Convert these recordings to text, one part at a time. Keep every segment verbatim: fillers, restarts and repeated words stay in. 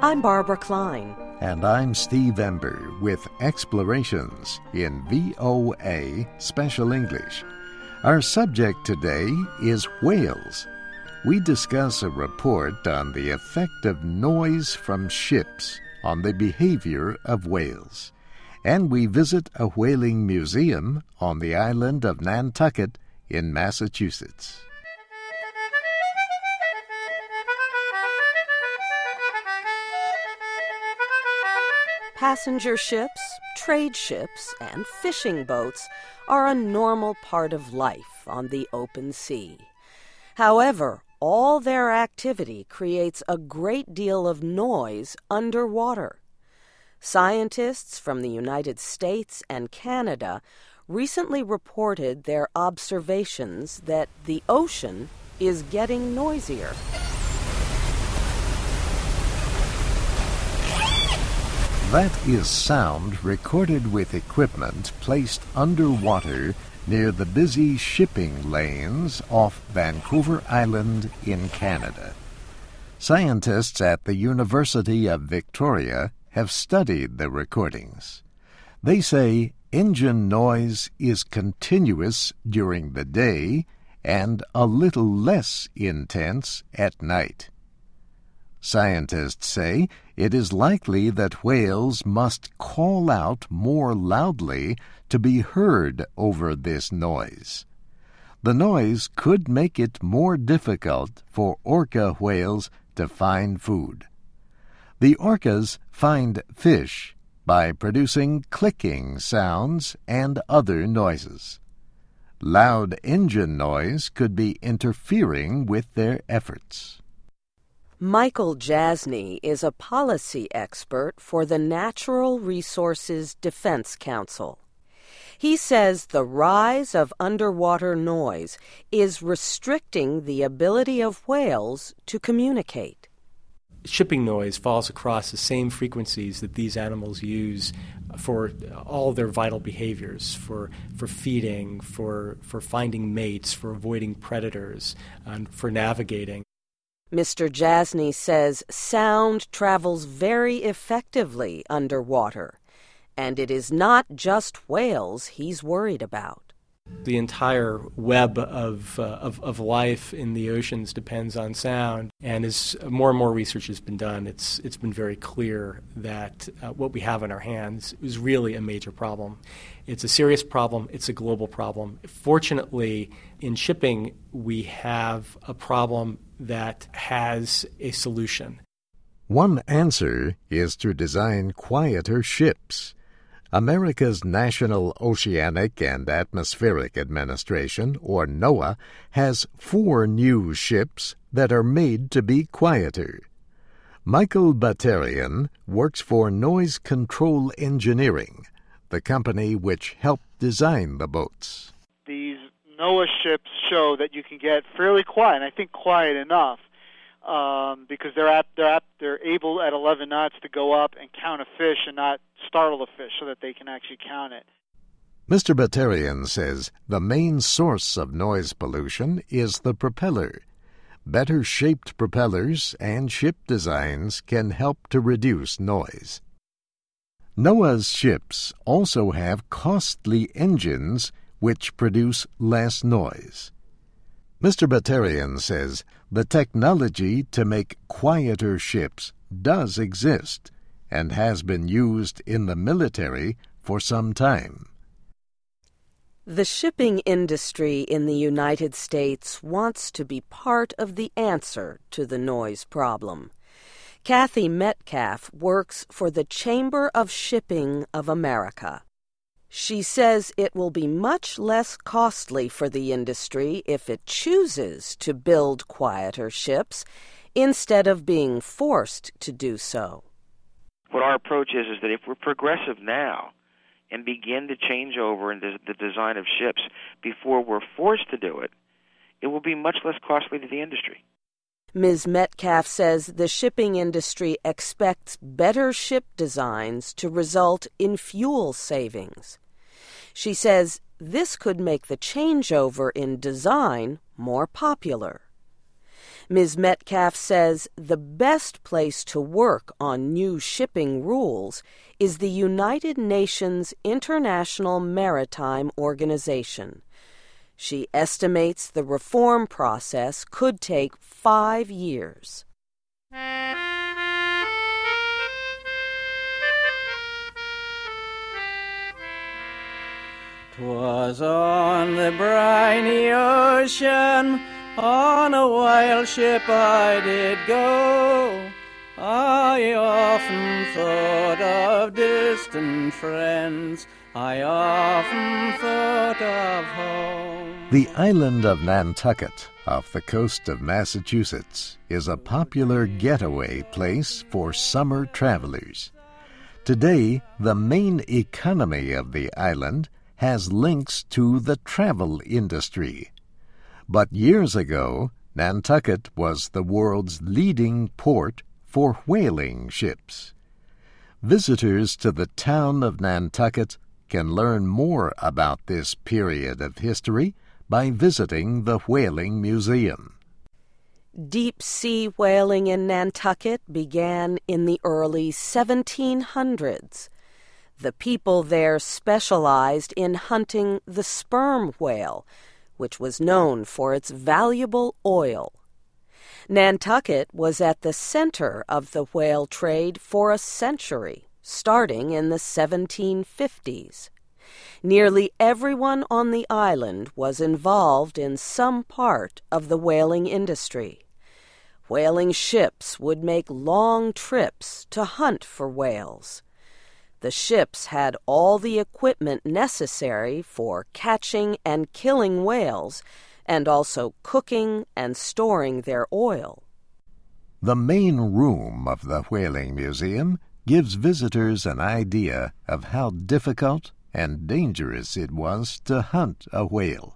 I'm Barbara Klein. And I'm Steve Ember with Explorations in V O A Special English. Our subject today is whales. We discuss a report on the effect of noise from ships on the behavior of whales. And we visit a whaling museum on the island of Nantucket in Massachusetts. Passenger ships, trade ships, and fishing boats are a normal part of life on the open sea. However, all their activity creates a great deal of noise underwater. Scientists from the United States and Canada recently reported their observations that the ocean is getting noisier. That is sound recorded with equipment placed underwater near the busy shipping lanes off Vancouver Island in Canada. Scientists at the University of Victoria have studied the recordings. They say engine noise is continuous during the day and a little less intense at night. Scientists say it is likely that whales must call out more loudly to be heard over this noise. The noise could make it more difficult for orca whales to find food. The orcas find fish by producing clicking sounds and other noises. Loud engine noise could be interfering with their efforts. Michael Jasny is a policy expert for the Natural Resources Defense Council. He says the rise of underwater noise is restricting the ability of whales to communicate. Shipping noise falls across the same frequencies that these animals use for all their vital behaviors, for, for feeding, for, for finding mates, for avoiding predators, and for navigating. Mister Jasny says sound travels very effectively underwater, and it is not just whales he's worried about. The entire web of, uh, of of life in the oceans depends on sound, and as more and more research has been done, it's it's been very clear that uh, what we have in our hands is really a major problem. It's a serious problem. It's a global problem. Fortunately, in shipping, we have a problem that has a solution. One answer is to design quieter ships. America's National Oceanic and Atmospheric Administration, or NOAA, has four new ships that are made to be quieter. Michael Batarian works for Noise Control Engineering, the company which helped design the boats. These NOAA ships show that you can get fairly quiet, and I think quiet enough, um, because they're at, they're at, they're able at eleven knots to go up and count a fish and not startle the fish, so that they can actually count it. Mister Batarian says the main source of noise pollution is the propeller. Better-shaped propellers and ship designs can help to reduce noise. NOAA's ships also have costly engines which produce less noise. Mister Batarian says the technology to make quieter ships does exist and has been used in the military for some time. The shipping industry in the United States wants to be part of the answer to the noise problem. Kathy Metcalf works for the Chamber of Shipping of America. She says it will be much less costly for the industry if it chooses to build quieter ships instead of being forced to do so. What our approach is is that if we're progressive now and begin to change over in the design of ships before we're forced to do it, it will be much less costly to the industry. Miz Metcalf says the shipping industry expects better ship designs to result in fuel savings. She says this could make the changeover in design more popular. Miz Metcalf says the best place to work on new shipping rules is the United Nations International Maritime Organization. She estimates the reform process could take five years. 'Twas on the briny ocean, on a whale ship I did go. I often thought of distant friends, I often thought of home. The island of Nantucket, off the coast of Massachusetts, is a popular getaway place for summer travelers. Today, the main economy of the island has links to the travel industry. But years ago, Nantucket was the world's leading port for whaling ships. Visitors to the town of Nantucket can learn more about this period of history by visiting the Whaling Museum. Deep-sea whaling in Nantucket began in the early seventeen hundreds. The people there specialized in hunting the sperm whale, which was known for its valuable oil. Nantucket was at the center of the whale trade for a century, starting in the seventeen fifties. Nearly everyone on the island was involved in some part of the whaling industry. Whaling ships would make long trips to hunt for whales. The ships had all the equipment necessary for catching and killing whales, and also cooking and storing their oil. The main room of the Whaling Museum gives visitors an idea of how difficult and dangerous it was to hunt a whale.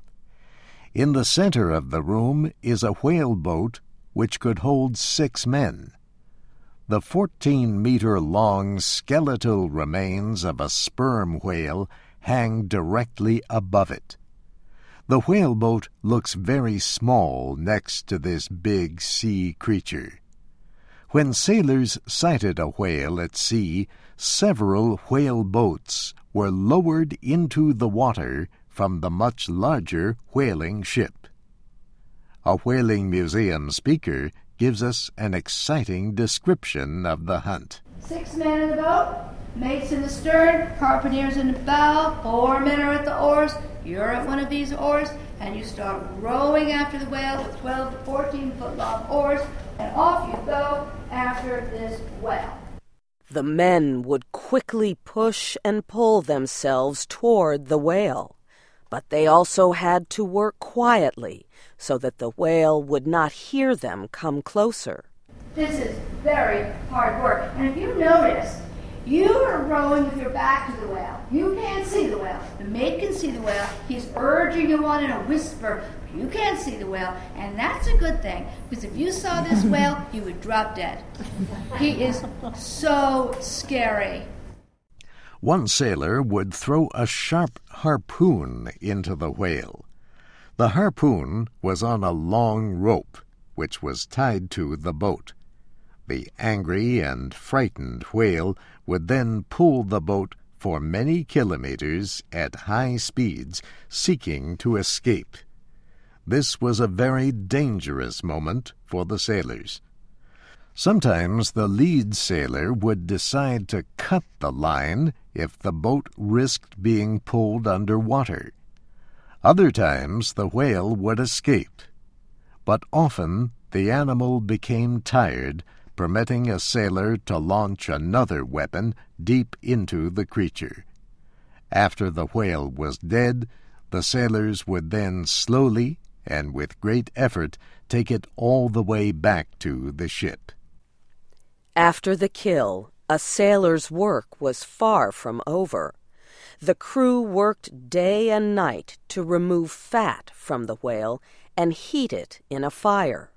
In the center of the room is a whale boat which could hold six men. The fourteen-meter-long skeletal remains of a sperm whale hang directly above it. The whaleboat looks very small next to this big sea creature. When sailors sighted a whale at sea, several whale boats were lowered into the water from the much larger whaling ship. A Whaling Museum speaker gives us an exciting description of the hunt. Six men in the boat, mates in the stern, harpooneers in the bow, four men are at the oars. You're at one of these oars, and you start rowing after the whale with twelve to fourteen foot long oars, and off you go after this whale. The men would quickly push and pull themselves toward the whale, but they also had to work quietly so that the whale would not hear them come closer. This is very hard work, and if you notice, you are rowing with your back to the whale. You can't see the whale. The mate can see the whale. He's urging you on in a whisper. You can't see the whale, and that's a good thing, because if you saw this whale, you would drop dead. He is so scary. One sailor would throw a sharp harpoon into the whale. The harpoon was on a long rope, which was tied to the boat. The angry and frightened whale would then pull the boat for many kilometers at high speeds, seeking to escape. This was a very dangerous moment for the sailors. Sometimes the lead sailor would decide to cut the line if the boat risked being pulled under water. Other times the whale would escape, but often the animal became tired, permitting a sailor to launch another weapon deep into the creature. After the whale was dead, the sailors would then slowly and with great effort take it all the way back to the ship. After the kill, a sailor's work was far from over. The crew worked day and night to remove fat from the whale and heat it in a fire.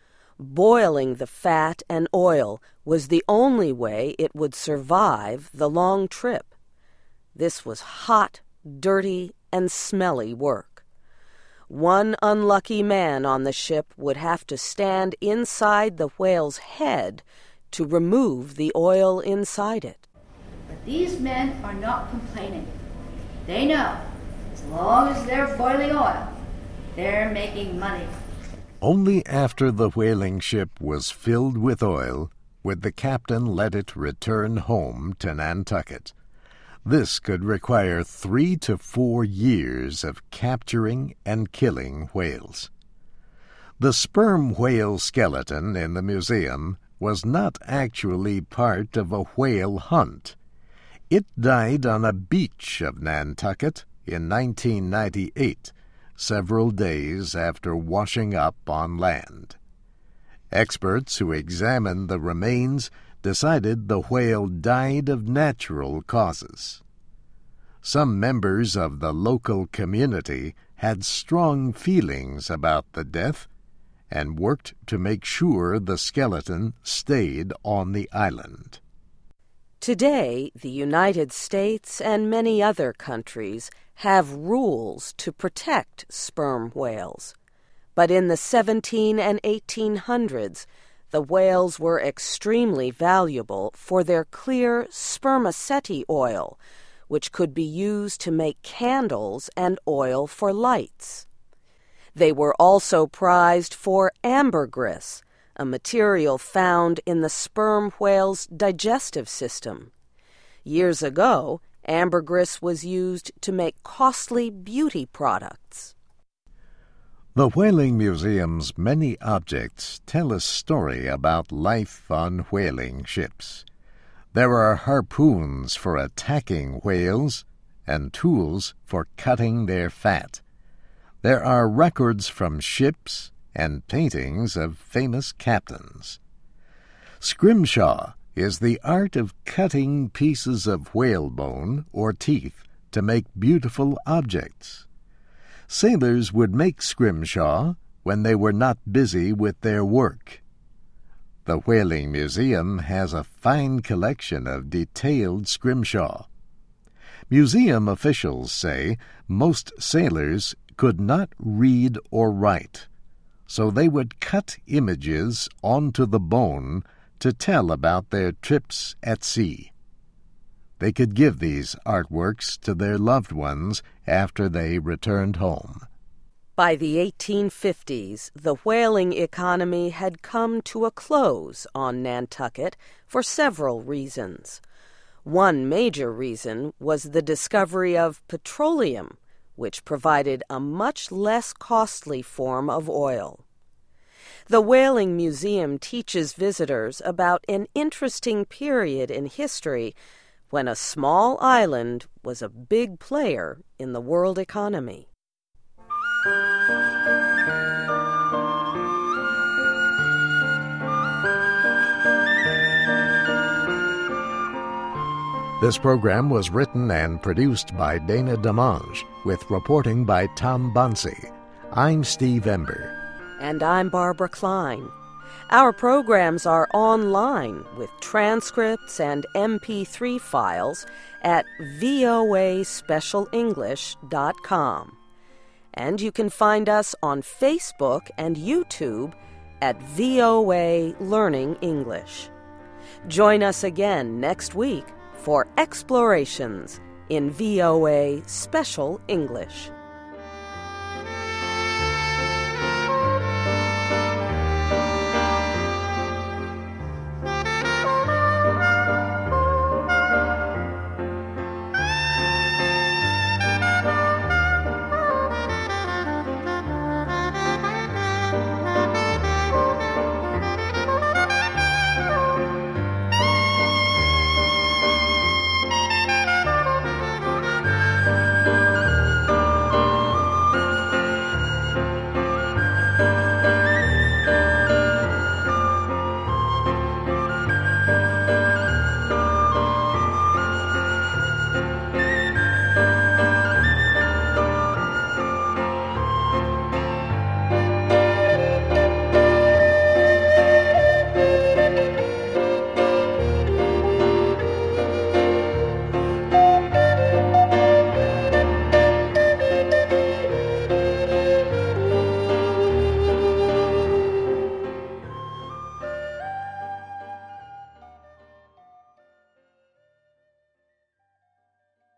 Boiling the fat and oil was the only way it would survive the long trip. This was hot, dirty, and smelly work. One unlucky man on the ship would have to stand inside the whale's head to remove the oil inside it. But these men are not complaining. They know, as long as they're boiling oil, they're making money. Only after the whaling ship was filled with oil would the captain let it return home to Nantucket. This could require three to four years of capturing and killing whales. The sperm whale skeleton in the museum was not actually part of a whale hunt. It died on a beach of Nantucket in nineteen ninety-eight, several days after washing up on land. Experts who examined the remains decided the whale died of natural causes. Some members of the local community had strong feelings about the death and worked to make sure the skeleton stayed on the island. Today, the United States and many other countries have rules to protect sperm whales. But in the seventeen and eighteen hundreds, the whales were extremely valuable for their clear spermaceti oil, which could be used to make candles and oil for lights. They were also prized for ambergris, a material found in the sperm whale's digestive system. Years ago, ambergris was used to make costly beauty products. The Whaling Museum's many objects tell a story about life on whaling ships. There are harpoons for attacking whales and tools for cutting their fat. There are records from ships and paintings of famous captains. Scrimshaw is the art of cutting pieces of whalebone or teeth to make beautiful objects. Sailors would make scrimshaw when they were not busy with their work. The Whaling Museum has a fine collection of detailed scrimshaw. Museum officials say most sailors could not read or write, so they would cut images onto the bone to tell about their trips at sea. They could give these artworks to their loved ones after they returned home. By the eighteen fifties, the whaling economy had come to a close on Nantucket for several reasons. One major reason was the discovery of petroleum, which provided a much less costly form of oil. The Whaling Museum teaches visitors about an interesting period in history when a small island was a big player in the world economy. This program was written and produced by Dana Demange, with reporting by Tom Bunsey. I'm Steve Ember. And I'm Barbara Klein. Our programs are online with transcripts and M P three files at V O A special english dot com. And you can find us on Facebook and YouTube at V O A Learning English. Join us again next week for Explorations in V O A Special English.